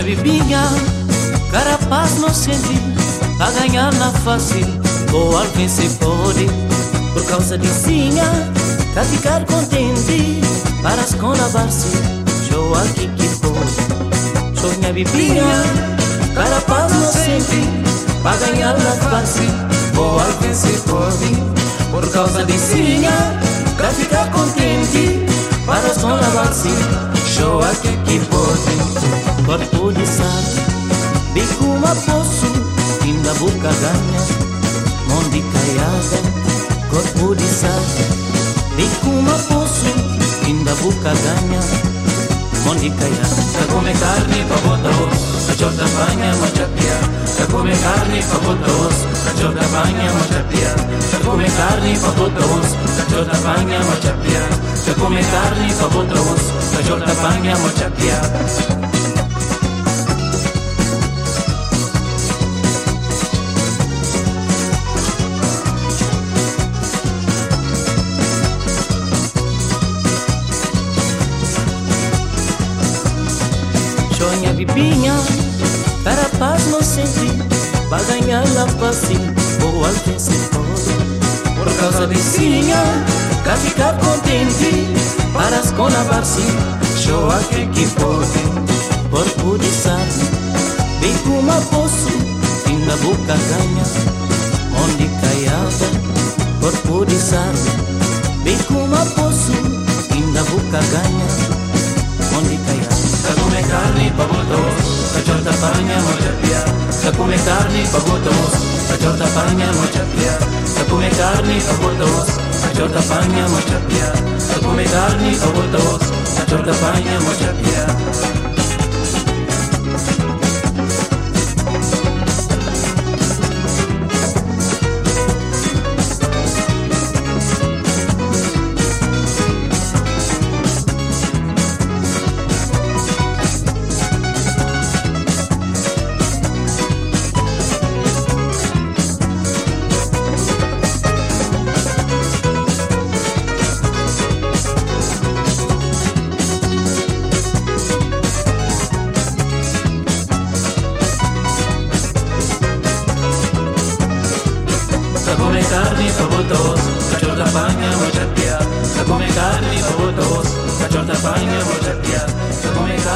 bibinha, carapaz não sente, a ganhar na fácil, ou alguém se pode. Por causa de sinha, a ficar contente, para as conabar-se, show aqui que pode. Show minha bibinha, carapaz não sente, a ganhar na fácil, ou alguém se pode. Por causa de sinha, a ficar contente, para as conabar-se, show aqui que pode. Corpo de sal, bico uma poço, ainda boca ganha, mão de caiada. Corpo de sal, bico uma poço, ainda boca ganha, mão de caiada. Pra comer carne, pra botar osso, cachorro da banha, machapia. Pra comer carne, pra botar osso, cachorro da banha, machapia. Pra comer carne, pra botar osso, cachorro da banha, machapia. Pra comer carne, pra botar osso, cachorro da banha, machapia. Sonha bibinha, carapaz não sente, para ganhar na fácil, ou alguém se pode. Por causa de sinha, cá ficar contente, para as conabar-se, show aqui que pode. Corpo de sal, bico uma poço, ainda boca ganha, mão de caiada. Corpo de sal, bico uma poço, ainda boca ganha, mão de caiada. Pra comer carne, pra botar osso, cachorro da banha, machapia. Pra comer carne, pra botar osso, cachorro da banha, machapia. Pra comer carne, pra botar osso, cachorro da banha, machapia. Pra comer carne, pra botar osso, cachorro da banha, machapia. Pra comer carne, pra botar osso, cachorro da banha, machapia. Pra comer carne, pra botar osso, cachorro da banha, machapia. Pra comer